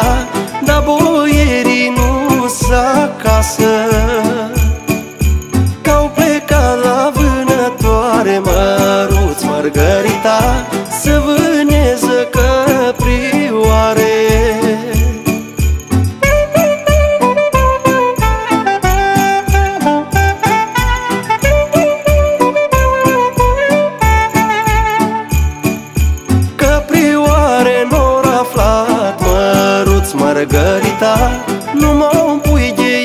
dar boierii nu-s acasă, că-au plecat la vânătoare Măruț Mărgărita să vâneze căprioare. Căprioare n-or aflat Măruț Mărgărita, numai un pui de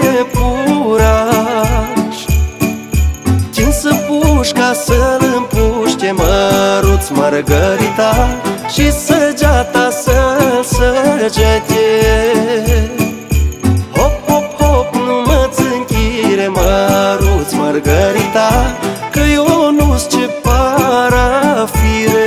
iepuraș, cinsă pușca să-l împuște Măruț Mărgărita și săgeata să-l săgete. Hop, hop, hop, nu mă țânchire Măruț Mărgărita, că eu nu-s ce parafire.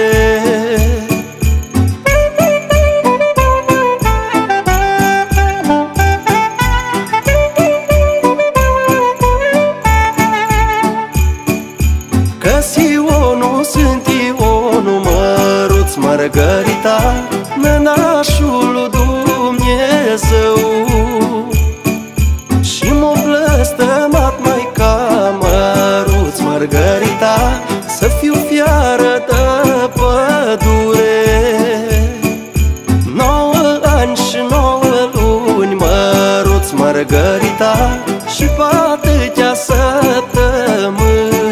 Că-s Ionu, sunt Ionu Măruț Mărgărita, nănașul lui Dumnezeu, și m-o blăstămat maica Măruț Mărgărita să fiu fiară de pădure. 9 ani și 9 luni Măruț Mărgărita și pe atâtea săptămâni.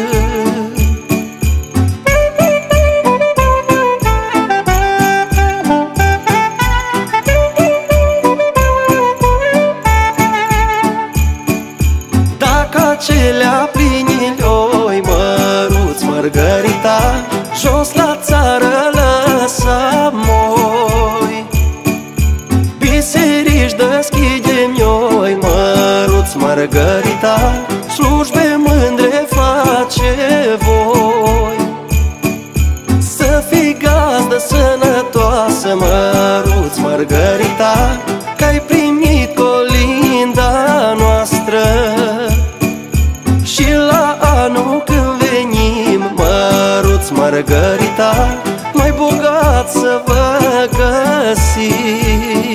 Acelea pliniloi Măruț Mărgărita, jos la țară lăsa-moi, biserici deschidem-ioi Măruț Mărgărita, slujbe mândre face voi. Să fii gazdă sănătoasă Măruț Mărgărita, că-ai primit colinda noastră, și la anul când venim Măruț Mărgărita, mai bogat să vă găsim.